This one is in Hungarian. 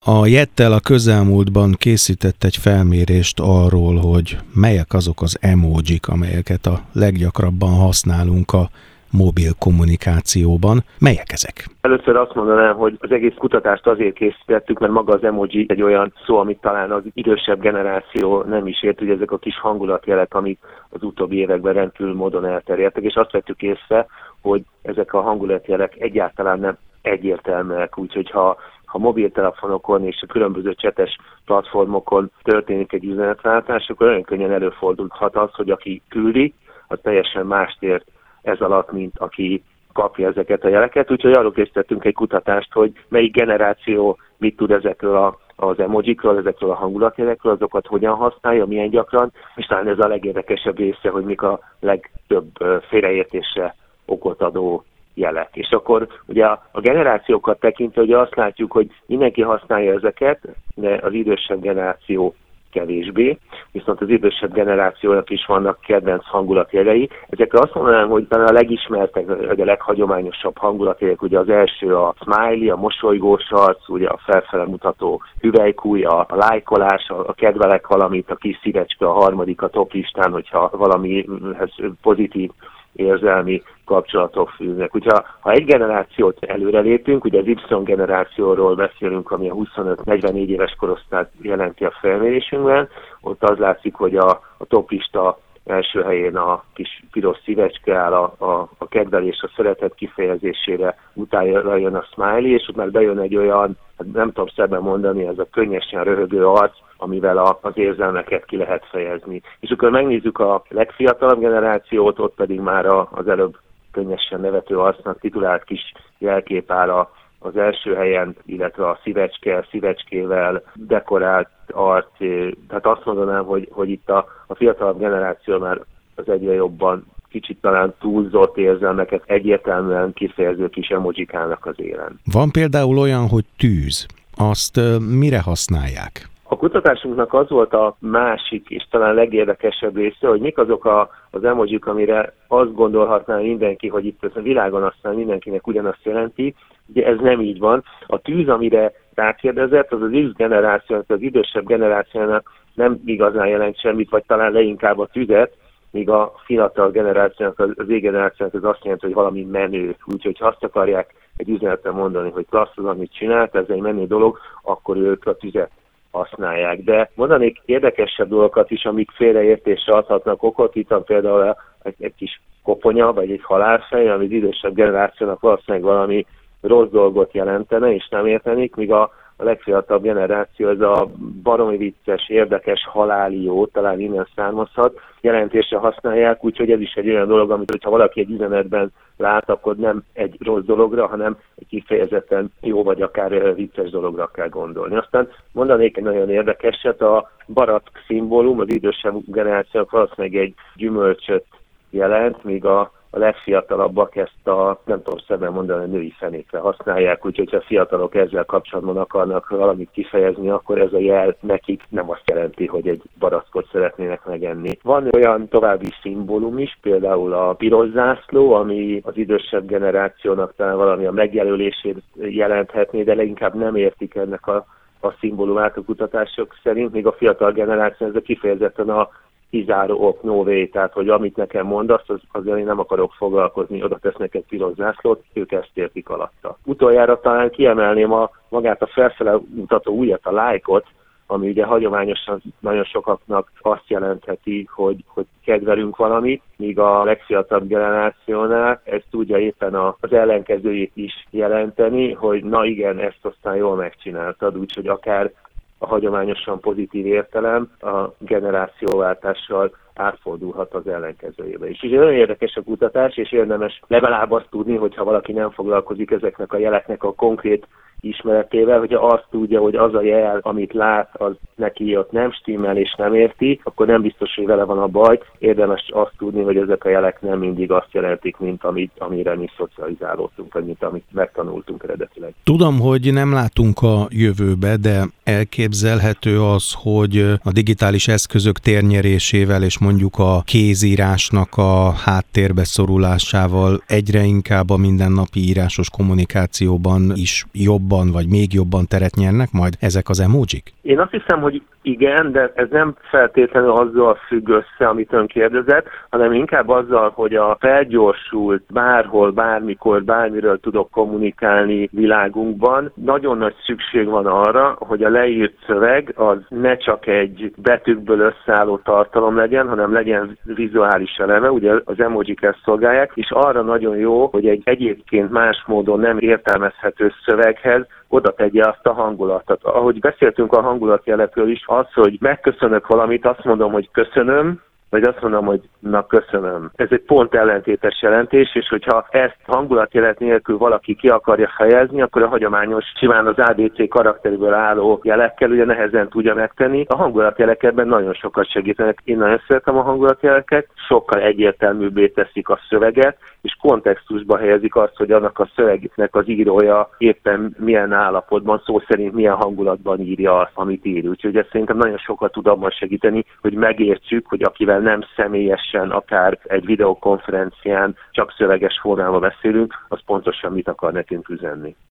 A Yettel a közelmúltban készített egy felmérést arról, hogy melyek azok az emojik, amelyeket a leggyakrabban használunk a mobil kommunikációban. Melyek ezek? Először azt mondanám, hogy az egész kutatást azért készítettük, mert maga az emoji egy olyan szó, amit talán az idősebb generáció nem is ért, hogy ezek a kis hangulatjelek, amik az utóbbi években rendkívül módon elterjedtek, és azt vettük észre, hogy ezek a hangulatjelek egyáltalán nem egyértelműek, úgyhogy ha mobiltelefonokon és a különböző csetes platformokon történik egy üzenetváltás, akkor olyan könnyen előfordulhat az, hogy aki küldi, az teljesen mást ért ez alatt, mint aki kapja ezeket a jeleket. Úgyhogy arról készítettünk egy kutatást, hogy melyik generáció mit tud ezekről az emojikról, ezekről a hangulatjelekről, azokat hogyan használja, milyen gyakran, és talán ez a legérdekesebb része, hogy mik a legtöbb félreértésre okot adó jelek. És akkor ugye a generációkat tekintve ugye azt látjuk, hogy mindenki használja ezeket, de az idősebb generáció kevésbé, viszont az idősebb generációnak is vannak kedvenc hangulatjelei. Ezekre azt mondanám, hogy talán a legismertek, vagy a leghagyományosabb hangulatjelek, ugye az első a smiley, a mosolygós arc, ugye a felfele mutató hüvelykúj, a lájkolás, a kedvelek valamit, a kis szívecske, a harmadik a top listán, hogyha valamihez pozitív érzelmi kapcsolatok fűznek. Ha egy generációt előrelépünk, ugye az Y generációról beszélünk, ami a 25-44 éves korosztályt jelenti a felmérésünkben, ott az látszik, hogy a toplista első helyén a kis piros szívecske áll a kedvelés, a szeretet kifejezésére, utána jön a smiley, és ott már bejön egy olyan, nem tudom szebben mondani, ez a könnyesen röhögő arc, amivel az érzelmeket ki lehet fejezni. És akkor megnézzük a legfiatalabb generációt, ott pedig már az előbb könnyesen nevető arcnak titulált kis jelkép áll az első helyen, illetve a szívecskével dekorált arc. Tehát azt mondanám, hogy itt a fiatalabb generáció már az egyre jobban kicsit talán túlzott érzelmeket egyértelműen kifejező kis emojik állnak az élen. Van például olyan, hogy tűz. Azt mire használják? A kutatásunknak az volt a másik és talán legérdekesebb része, hogy mik azok az emojik, amire azt gondolhatná mindenki, hogy itt a világon aztán mindenkinek ugyanazt jelenti. Ugye ez nem így van. A tűz, amire rákérdezett, az X generációnak, az idősebb generációnak nem igazán jelent semmit, vagy talán leginkább a tüzet, míg a fiatal generációnak, az Z-generációnak az azt jelenti, hogy valami menő. Úgyhogy ha azt akarják egy üzenetre mondani, hogy klassz az, amit csinált, ez egy menő dolog, akkor ők a tüzet használják. De mondanék érdekesebb dolgokat is, amik félreértésre adhatnak okot. Itt van például egy kis koponya, vagy egy halálfej, ami az idősebb generációnak valószínűleg valami rossz dolgot jelentene, és nem értenik, míg a legfiatalabb generáció, ez a baromi vicces, érdekes halálió, talán innen származhat, jelentésre használják, úgyhogy ez is egy olyan dolog, amit hogyha valaki egy üzenetben lát, akkor nem egy rossz dologra, hanem egy kifejezetten jó vagy akár vicces dologra kell gondolni. Aztán mondanék egy nagyon érdekeset, a barack szimbólum az idősebb generációk valószínűleg egy gyümölcsöt jelent, míg a legfiatalabbak ezt nem tudom szebben mondani, a női fenékre használják, úgyhogy ha fiatalok ezzel kapcsolatban akarnak valamit kifejezni, akkor ez a jel nekik nem azt jelenti, hogy egy barackot szeretnének megenni. Van olyan további szimbólum is, például a piros zászló, ami az idősebb generációnak talán valami a megjelölését jelenthetné, de leginkább nem értik ennek a szimbólumát a kutatások szerint, még a fiatal generáció ez a kifejezetten a kizáró ok, no way, tehát hogy amit nekem mondasz, azért én nem akarok foglalkozni, oda tesznek egy piros zászlót, ők ezt értik alatta. Utoljára talán kiemelném magát a felfele mutató ujjat, a lájkot, ami ugye hagyományosan nagyon sokaknak azt jelentheti, hogy kedvelünk valamit, míg a legfiatalabb generációnál ez tudja éppen az ellenkezőjét is jelenteni, hogy na igen, ezt aztán jól megcsináltad, úgyhogy akár a hagyományosan pozitív értelem a generációváltással átfordulhat az ellenkezőjébe is. És nagyon érdekes a kutatás, és érdemes legalább azt tudni, hogyha valaki nem foglalkozik ezeknek a jeleknek a konkrét ismeretével, hogyha azt tudja, hogy az a jel, amit lát, az neki ott nem stimmel és nem érti, akkor nem biztos, hogy vele van a baj. Érdemes azt tudni, hogy ezek a jelek nem mindig azt jelentik, mint amire mi szocializálódtunk, vagy mint amit megtanultunk eredetileg. Tudom, hogy nem látunk a jövőbe, de elképzelhető az, hogy a digitális eszközök térnyerésével és mondjuk a kézírásnak a háttérbe szorulásával egyre inkább a mindennapi írásos kommunikációban is jobban jobban, vagy még jobban teret nyernek majd ezek az emojik? Én azt hiszem, hogy igen, de ez nem feltétlenül azzal függ össze, amit ön kérdezett, hanem inkább azzal, hogy a felgyorsult, bárhol, bármikor, bármiről tudok kommunikálni világunkban, nagyon nagy szükség van arra, hogy a leírt szöveg az ne csak egy betűkből összeálló tartalom legyen, hanem legyen vizuális eleme, ugye az emojik ezt szolgálják, és arra nagyon jó, hogy egy egyébként más módon nem értelmezhető szöveghez oda tegye azt a hangulatot. Ahogy beszéltünk a hangulatjelekről is, az, hogy megköszönök valamit, azt mondom, hogy köszönöm, vagy azt mondom, hogy na köszönöm. Ez egy pont ellentétes jelentés, és hogyha ezt hangulatjelet nélkül valaki ki akarja fejezni, akkor a hagyományos, simán az ABC karakteriből álló jelekkel ugye nehezen tudja megtenni. A hangulatjelek ebben nagyon sokat segítenek. Én nagyon szeretem a hangulatjeleket, sokkal egyértelműbbé teszik a szöveget, és kontextusba helyezik azt, hogy annak a szövegnek az írója éppen milyen állapotban, szó szerint milyen hangulatban írja azt, amit ír. Úgyhogy ez szerintem nagyon sokat tud abban segíteni, hogy megértsük, hogy akivel nem személyesen, akár egy videokonferencián csak szöveges formában beszélünk, az pontosan mit akar nekünk üzenni.